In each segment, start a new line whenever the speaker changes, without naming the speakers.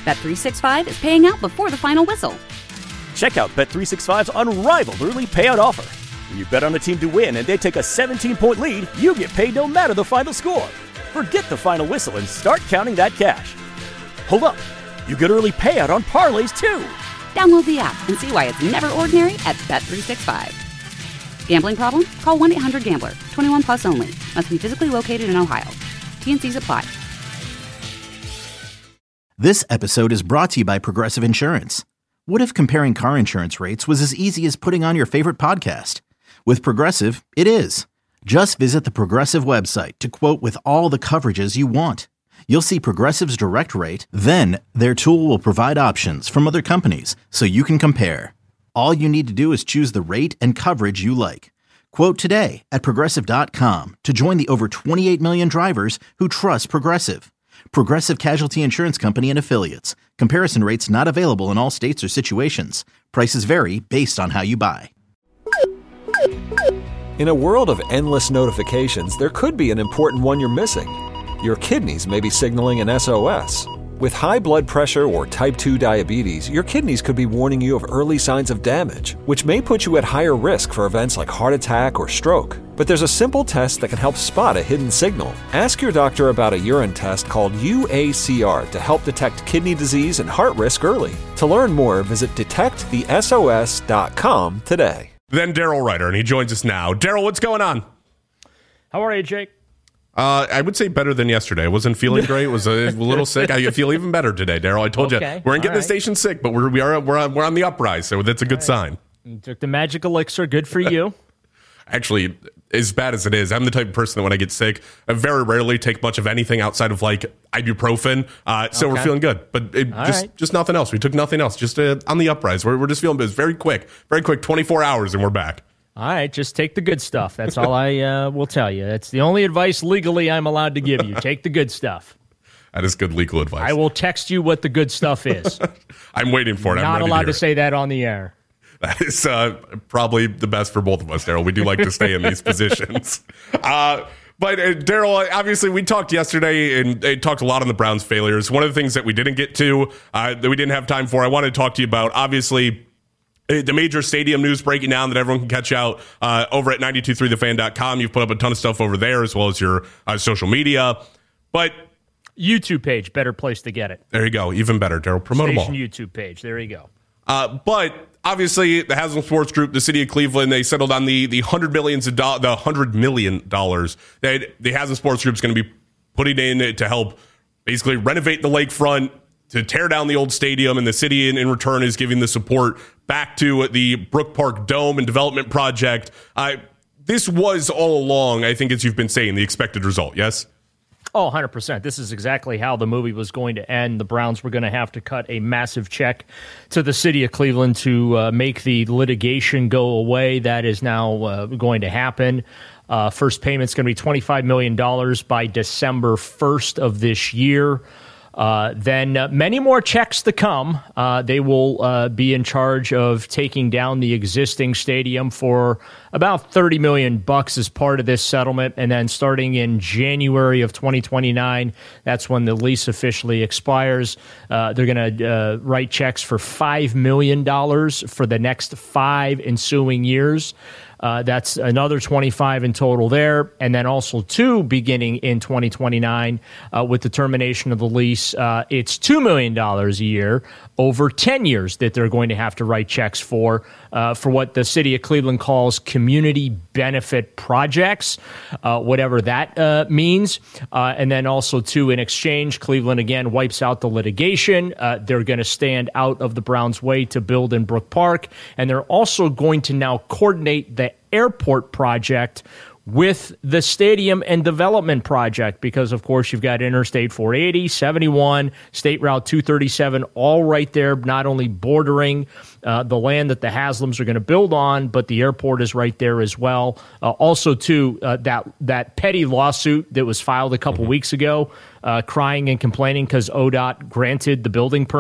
Bet365 is paying out before the final whistle.
Check out Bet365's unrivaled early payout offer. When you bet on a team to win and they take a 17-point lead, you get paid no matter the final score. Forget the final whistle and start counting that cash. Hold up. You get early payout on parlays, too.
Download the app and see why it's never ordinary at Bet365. Gambling problem? Call 1-800-GAMBLER. 21 plus only. Must be physically located in Ohio. T&Cs apply.
This episode is brought to you by Progressive Insurance. What if comparing car insurance rates was as easy as putting on your favorite podcast? With Progressive, it is. Just visit the Progressive website to quote with all the coverages you want. You'll see Progressive's direct rate, then their tool will provide options from other companies so you can compare. All you need to do is choose the rate and coverage you like. Quote today at Progressive.com to join the over 28 million drivers who trust Progressive. Progressive Casualty Insurance Company and Affiliates. Comparison rates not available in all states or situations. Prices vary based on how you buy.
In a world of endless notifications, there could be an important one you're missing. Your kidneys may be signaling an SOS. With high blood pressure or type 2 diabetes, your kidneys could be warning you of early signs of damage, which may put you at higher risk for events like heart attack or stroke. But there's a simple test that can help spot a hidden signal. Ask your doctor about a urine test called UACR to help detect kidney disease and heart risk early. To learn more, visit detectthesos.com today.
Then Daryl Ryder, and he joins us now. Daryl, what's going on?
How are you, Jake?
I would say better than yesterday. I wasn't feeling great. Was a little sick. I feel even better today, Daryl. I told you we weren't getting the station sick, but we're on the uprise, so that's a good sign.
You took the magic elixir. Good for you.
Actually, as bad as it is, I'm the type of person that when I get sick, I very rarely take much of anything outside of like ibuprofen. So we're feeling good, but just nothing else. We took nothing else. Just on the uprise. We're just feeling good. Very quick, 24 hours, and we're back.
All right, just take the good stuff. That's all I will tell you. That's the only advice legally I'm allowed to give you. Take the good stuff.
That is good legal advice.
I will text you what the good stuff is.
I'm waiting for it.
Not allowed to say that on the air.
That is probably the best for both of us, Daryl. We do like to stay in these positions. But Daryl, obviously we talked yesterday and talked a lot on the Browns' failures. One of the things that we didn't get to, that we didn't have time for, I wanted to talk to you about, obviously, the major stadium news breaking down that everyone can catch out over at 923thefan.com. You've put up a ton of stuff over there as well as your social media. But
YouTube page, better place to get it.
There you go. Even better, Daryl. Promote them all.
YouTube page. There you go.
But obviously, the Haslam Sports Group, the city of Cleveland, they settled on the $100 million that the Haslam Sports Group is going to be putting in to help basically renovate the lakefront, to tear down the old stadium, and the city in return is giving the support back to the Brook Park Dome and development project. This was all along, I think, as you've been saying, the expected result, yes?
Oh, 100%. This is exactly how the movie was going to end. The Browns were going to have to cut a massive check to the city of Cleveland to make the litigation go away. That is now going to happen. First payment's going to be $25 million by December 1st of this year. Then many more checks to come. They will be in charge of taking down the existing stadium for about $30 million as part of this settlement. And then starting in January of 2029, that's when the lease officially expires. They're going to write checks for $5 million for the next 5 ensuing years. That's another 25 in total there. And then also 2 beginning in 2029 with the termination of the lease. It's $2 million a year over 10 years that they're going to have to write checks for what the city of Cleveland calls community benefit projects, whatever that means. And then also, too, in exchange, Cleveland, again, wipes out the litigation. They're going to stand out of the Browns' way to build in Brook Park. And they're also going to now coordinate the airport project with the stadium and development project because, of course, you've got Interstate 480, 71, State Route 237, all right there, not only bordering the land that the Haslams are going to build on, but the airport is right there as well. Also, too, that petty lawsuit that was filed a couple weeks ago, crying and complaining because ODOT granted the building permit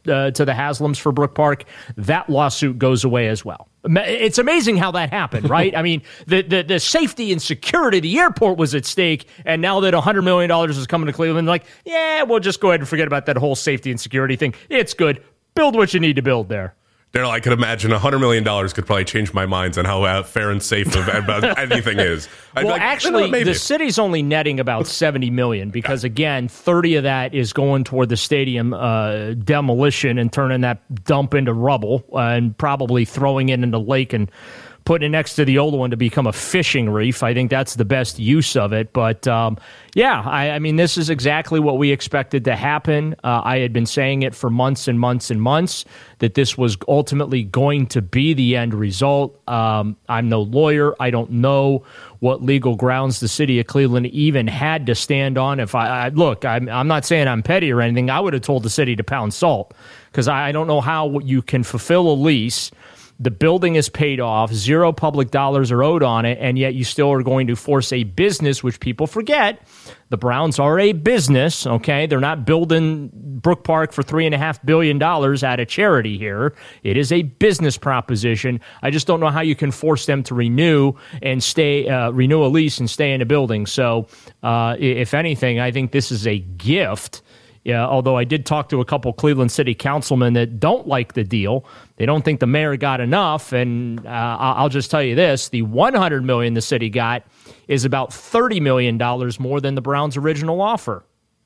to the Haslams for Brook Park, that lawsuit goes away as well. It's amazing how that happened, right? I mean, the safety and security of the airport was at stake, and now that $100 million is coming to Cleveland, like, yeah, we'll just go ahead and forget about that whole safety and security thing. It's good. Build what you need to build there.
Daryl, I could imagine $100 million could probably change my minds on how fair and safe about anything is.
Actually, the city's only netting about $70 million because, again, 30 of that is going toward the stadium demolition and turning that dump into rubble and probably throwing it into the lake and putting it next to the old one to become a fishing reef. I think that's the best use of it. But, I mean, this is exactly what we expected to happen. I had been saying it for months and months and months that this was ultimately going to be the end result. I'm no lawyer. I don't know what legal grounds the city of Cleveland even had to stand on. If I'm not saying I'm petty or anything. I would have told the city to pound salt because I don't know how you can fulfill a lease. The building is paid off, zero public dollars are owed on it, and yet you still are going to force a business, which people forget. The Browns are a business, okay? They're not building Brook Park for $3.5 billion out of charity here. It is a business proposition. I just don't know how you can force them to renew a lease and stay in a building. So, if anything, I think this is a gift. Yeah, although I did talk to a couple Cleveland City councilmen that don't like the deal. They don't think the mayor got enough. And I'll just tell you this, the $100 million the city got is about $30 million more than the Browns' original offer.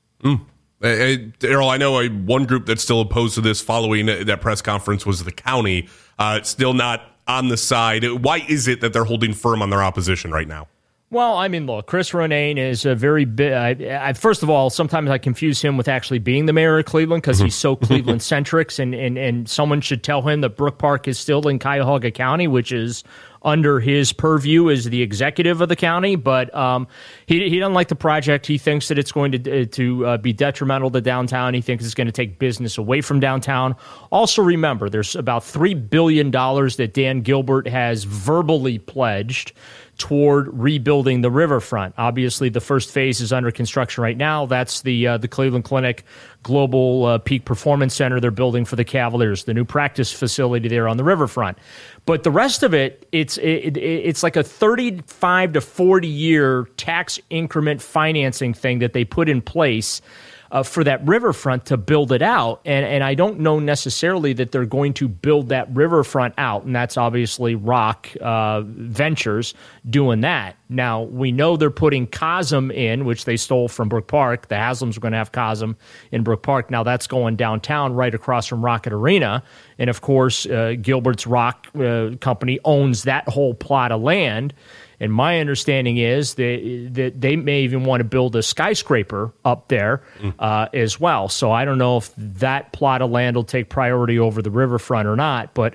Daryl, I know one group that's still opposed to this following that press conference was the county. It's still not on the side. Why is it that they're holding firm on their opposition right now?
Well, I mean, look, Chris Ronayne is a very big. First of all, sometimes I confuse him with actually being the mayor of Cleveland because he's so Cleveland-centric, and someone should tell him that Brook Park is still in Cuyahoga County, which is under his purview as the executive of the county. But he doesn't like the project. He thinks that it's going to be detrimental to downtown. He thinks it's going to take business away from downtown. Also, remember, there's about $3 billion that Dan Gilbert has verbally pledged toward rebuilding the riverfront. Obviously, the first phase is under construction right now. That's the Cleveland Clinic Global Peak Performance Center they're building for the Cavaliers, the new practice facility there on the riverfront. But the rest of it, it's like a 35 to 40 year tax increment financing thing that they put in place for that riverfront to build it out. And I don't know necessarily that they're going to build that riverfront out. And that's obviously Rock Ventures doing that. Now, we know they're putting Cosm in, which they stole from Brook Park. The Haslams are going to have Cosm in Brook Park. Now that's going downtown right across from Rocket Arena. And, of course, Gilbert's Rock company owns that whole plot of land. And my understanding is that they may even want to build a skyscraper up there as well. So I don't know if that plot of land will take priority over the riverfront or not. But,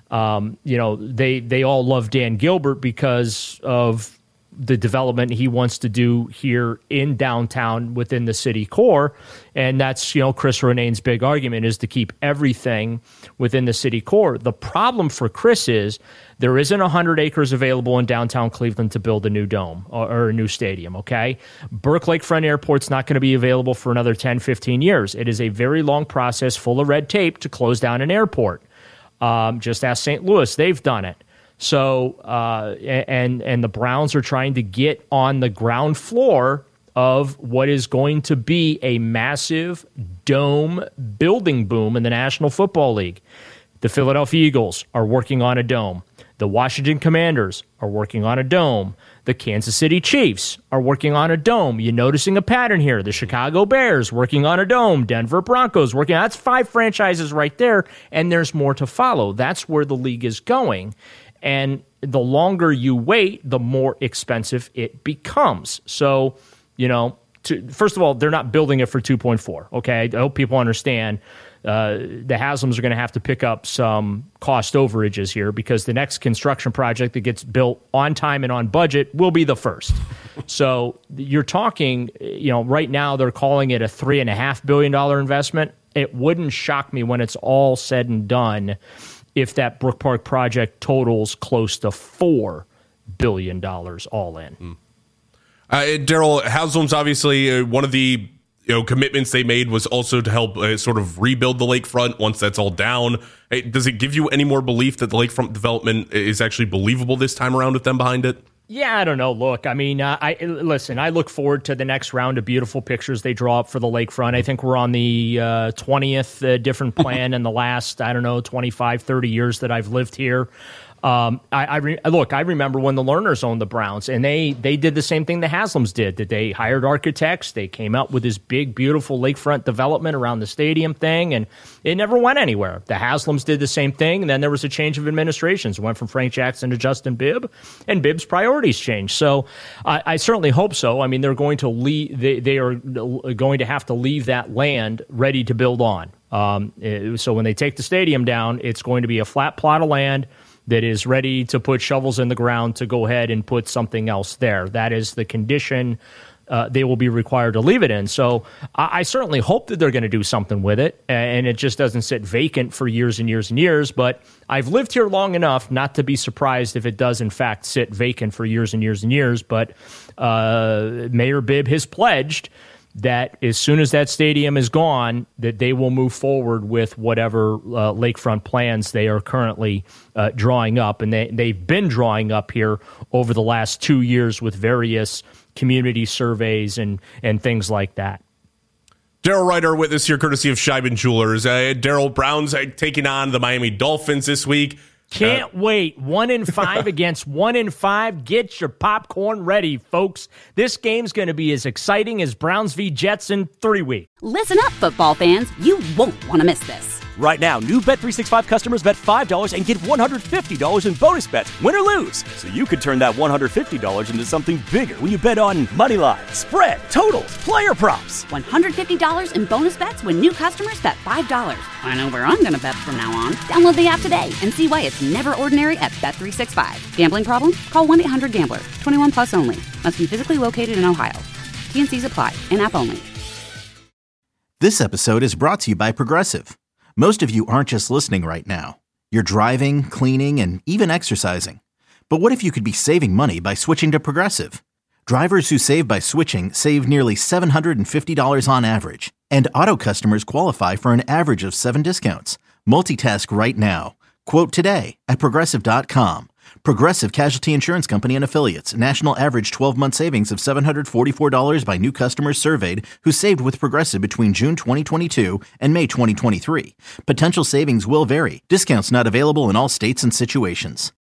they all love Dan Gilbert because of the development he wants to do here in downtown within the city core. And that's, Chris Ronayne's big argument is to keep everything within the city core. The problem for Chris is there isn't 100 acres available in downtown Cleveland to build a new dome or a new stadium, okay? Burke Lakefront Airport's not going to be available for another 10, 15 years. It is a very long process full of red tape to close down an airport. Just ask St. Louis. They've done it. So, and the Browns are trying to get on the ground floor of what is going to be a massive dome building boom in the National Football League. The Philadelphia Eagles are working on a dome. The Washington Commanders are working on a dome. The Kansas City Chiefs are working on a dome. You're noticing a pattern here. The Chicago Bears working on a dome. Denver Broncos working. That's 5 franchises right there, and there's more to follow. That's where the league is going. And the longer you wait, the more expensive it becomes. So, first of all, they're not building it for 2.4. Okay, I hope people understand. The Haslams are going to have to pick up some cost overages here because the next construction project that gets built on time and on budget will be the first. So you're talking, right now they're calling it a $3.5 billion investment. It wouldn't shock me when it's all said and done if that Brook Park project totals close to $4 billion all in.
Daryl, Haslam's obviously one of the commitments they made was also to help sort of rebuild the lakefront once that's all down. Does it give you any more belief that the lakefront development is actually believable this time around with them behind it?
Yeah, I don't know. Look, I mean, I look forward to the next round of beautiful pictures they draw up for the lakefront. I think we're on the 20th different plan in the last, 25, 30 years that I've lived here. I remember when the Lerners owned the Browns, and they did the same thing the Haslams did, that they hired architects. They came up with this big, beautiful lakefront development around the stadium thing, and it never went anywhere. The Haslams did the same thing, and then there was a change of administrations. It went from Frank Jackson to Justin Bibb, and Bibb's priorities changed. So I certainly hope so. I mean, they're going to leave. They are going to have to leave that land ready to build on. So when they take the stadium down, it's going to be a flat plot of land that is ready to put shovels in the ground to go ahead and put something else there. That is the condition they will be required to leave it in. So I certainly hope that they're going to do something with it, and it just doesn't sit vacant for years and years and years. But I've lived here long enough not to be surprised if it does, in fact, sit vacant for years and years and years. But Mayor Bibb has pledged that as soon as that stadium is gone, that they will move forward with whatever lakefront plans they are currently drawing up. And they've been drawing up here over the last 2 years with various community surveys and things like that.
Daryl Ryder with us here, courtesy of Scheiben Jewelers. Daryl, Browns taking on the Miami Dolphins this week.
Can't wait. 1-5 against 1-5. Get your popcorn ready, folks. This game's going to be as exciting as Browns v. Jets in 3 weeks.
Listen up, football fans. You won't want to miss this.
Right now, new Bet365 customers bet $5 and get $150 in bonus bets, win or lose. So you could turn that $150 into something bigger when you bet on money line, spread, totals, player props.
$150 in bonus bets when new customers bet $5. I know where I'm going to bet from now on. Download the app today and see why it's never ordinary at Bet365. Gambling problem? Call 1-800-GAMBLER. 21 plus only. Must be physically located in Ohio. T&Cs apply. In-app only.
This episode is brought to you by Progressive. Most of you aren't just listening right now. You're driving, cleaning, and even exercising. But what if you could be saving money by switching to Progressive? Drivers who save by switching save nearly $750 on average. And auto customers qualify for an average of 7 discounts. Multitask right now. Quote today at Progressive.com. Progressive Casualty Insurance Company and Affiliates. National average 12-month savings of $744 by new customers surveyed who saved with Progressive between June 2022 and May 2023. Potential savings will vary. Discounts not available in all states and situations.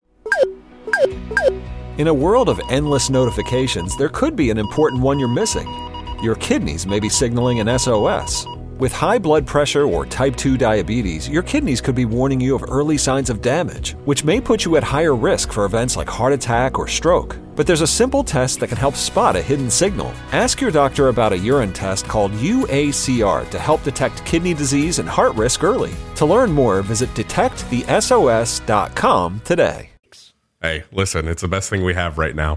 In a world of endless notifications, there could be an important one you're missing. Your kidneys may be signaling an SOS. With high blood pressure or type 2 diabetes, your kidneys could be warning you of early signs of damage, which may put you at higher risk for events like heart attack or stroke. But there's a simple test that can help spot a hidden signal. Ask your doctor about a urine test called UACR to help detect kidney disease and heart risk early. To learn more, visit detectthesos.com today.
Hey, listen, it's the best thing we have right now.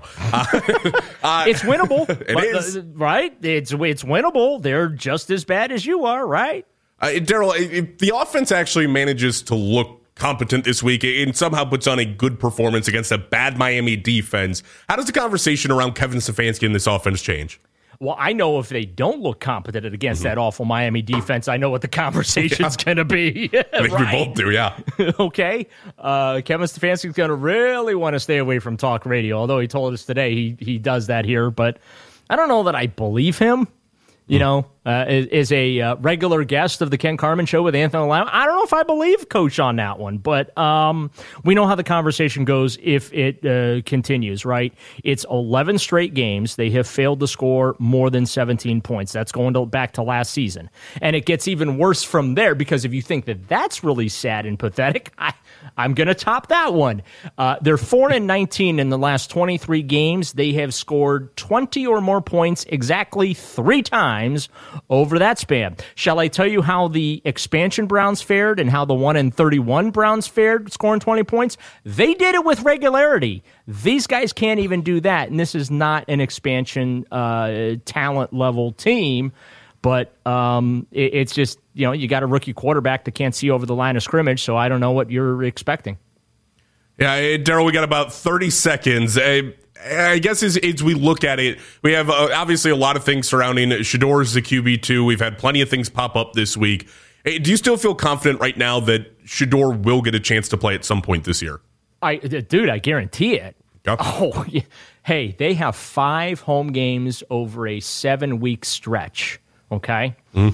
It's winnable.
It is.
Right? It's winnable. They're just as bad as you are, right?
Daryl, the offense actually manages to look competent this week and somehow puts on a good performance against a bad Miami defense. How does the conversation around Kevin Stefanski and this offense change?
Well, I know if they don't look competent against that awful Miami defense, I know what the conversation's going to be.
I think we both do, yeah.
Okay. Kevin Stefanski's going to really want to stay away from talk radio, although he told us today he does that here. But I don't know that I believe him. You know, is a regular guest of the Ken Carman Show with Anthony Lamb. I don't know if I believe Coach on that one, but we know how the conversation goes if it continues, right? It's 11 straight games. They have failed to score more than 17 points. That's going back to last season. And it gets even worse from there because if you think that that's really sad and pathetic, I'm going to top that one. They're 4-19 in the last 23 games. They have scored 20 or more points exactly 3 times over that span. Shall I tell you how the expansion Browns fared and how the 1-31 Browns fared scoring 20 points? They did it with regularity. These guys can't even do that, and this is not an expansion talent level team. But it's just, you got a rookie quarterback that can't see over the line of scrimmage, so I don't know what you're expecting.
Yeah, Daryl, we got about 30 seconds. I guess as we look at it, we have obviously a lot of things surrounding Shedeur as the QB2. We've had plenty of things pop up this week. Do you still feel confident right now that Shedeur will get a chance to play at some point this year?
I guarantee it.
Okay.
Oh, yeah. Hey, they have 5 home games over a 7-week stretch. Okay, they're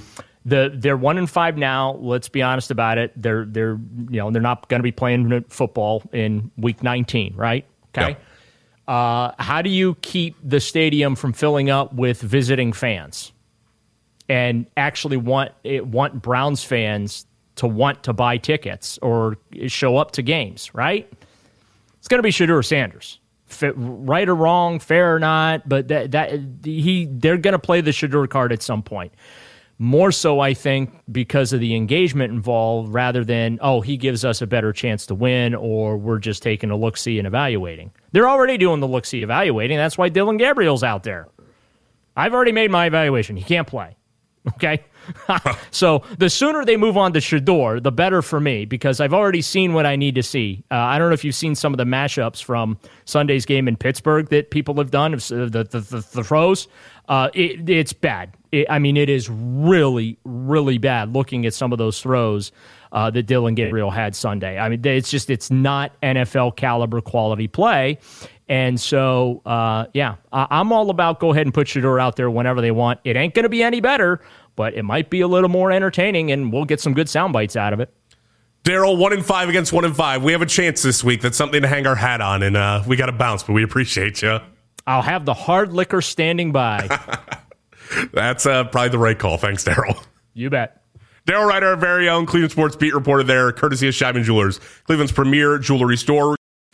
1-5 now. Let's be honest about it. They're not going to be playing football in week 19, right? Okay. Yep. How do you keep the stadium from filling up with visiting fans, and actually want Browns fans to want to buy tickets or show up to games? Right? It's going to be Shedeur Sanders. Right or wrong, fair or not, but they're going to play the Shedeur card at some point. More so, I think, because of the engagement involved, rather than, he gives us a better chance to win, or we're just taking a look-see and evaluating. They're already doing the look-see evaluating. That's why Dylan Gabriel's out there. I've already made my evaluation. He can't play. Okay? So the sooner they move on to Shedeur, the better for me, because I've already seen what I need to see. I don't know if you've seen some of the mashups from Sunday's game in Pittsburgh that people have done, the throws. It's bad. It is really, really bad looking at some of those throws that Dylan Gabriel had Sunday. It's not NFL caliber quality play. And so, I'm all about go ahead and put Shedeur out there whenever they want. It ain't going to be any better, but it might be a little more entertaining, and we'll get some good sound bites out of it.
Daryl, 1-5 against 1-5. We have a chance this week. That's something to hang our hat on, and we got to bounce, but we appreciate you.
I'll have the hard liquor standing by.
That's probably the right call. Thanks, Daryl.
You bet.
Daryl Ryder, our very own Cleveland Sports beat reporter there, courtesy of Scheiben Jewelers, Cleveland's premier jewelry store.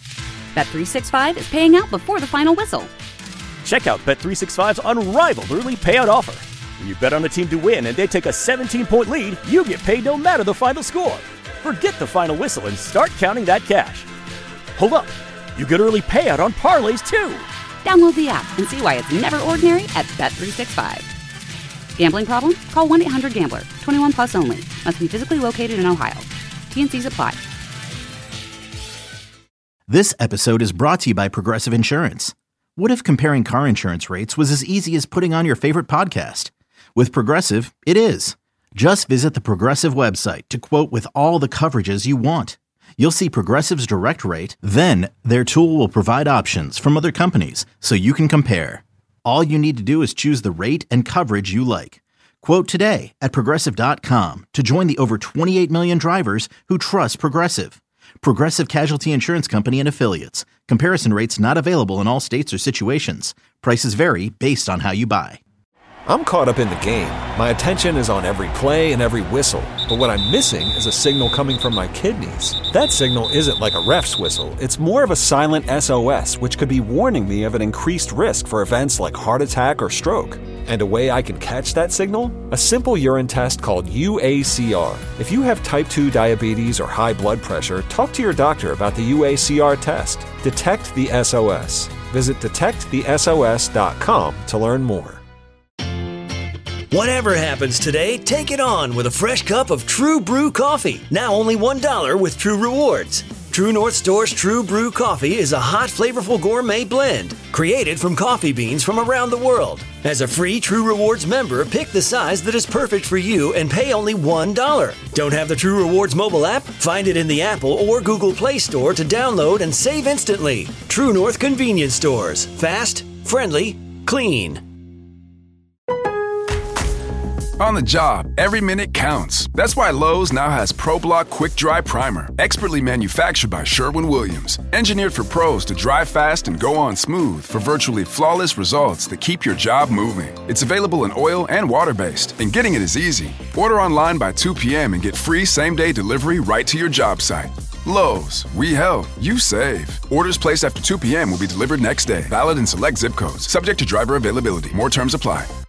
Bet365 is paying out before the final whistle.
Check out Bet365's unrivaled early payout offer. When you bet on a team to win and they take a 17-point lead, you get paid no matter the final score. Forget the final whistle and start counting that cash. Hold up. You get early payout on parlays, too.
Download the app and see why it's never ordinary at Bet365. Gambling problem? Call 1-800-GAMBLER. 21 plus only. Must be physically located in Ohio. T&Cs apply.
This episode is brought to you by Progressive Insurance. What if comparing car insurance rates was as easy as putting on your favorite podcast? With Progressive, it is. Just visit the Progressive website to quote with all the coverages you want. You'll see Progressive's direct rate, then their tool will provide options from other companies so you can compare. All you need to do is choose the rate and coverage you like. Quote today at Progressive.com to join the over 28 million drivers who trust Progressive. Progressive Casualty Insurance Company and Affiliates. Comparison rates not available in all states or situations. Prices vary based on how you buy.
I'm caught up in the game. My attention is on every play and every whistle. But what I'm missing is a signal coming from my kidneys. That signal isn't like a ref's whistle. It's more of a silent SOS, which could be warning me of an increased risk for events like heart attack or stroke. And a way I can catch that signal? A simple urine test called UACR. If you have type 2 diabetes or high blood pressure, talk to your doctor about the UACR test. Detect the SOS. Visit detectthesos.com to learn more.
Whatever happens today, take it on with a fresh cup of True Brew coffee. Now only $1 with True Rewards. True North Store's True Brew coffee is a hot, flavorful gourmet blend created from coffee beans from around the world. As a free True Rewards member, pick the size that is perfect for you and pay only $1. Don't have the True Rewards mobile app? Find it in the Apple or Google Play Store to download and save instantly. True North Convenience Stores. Fast, friendly, clean.
On the job, every minute counts. That's why Lowe's now has ProBlock Quick Dry Primer, expertly manufactured by Sherwin-Williams. Engineered for pros to dry fast and go on smooth for virtually flawless results that keep your job moving. It's available in oil and water-based, and getting it is easy. Order online by 2 p.m. and get free same-day delivery right to your job site. Lowe's, we help, you save. Orders placed after 2 p.m. will be delivered next day. Valid in select zip codes. Subject to driver availability. More terms apply.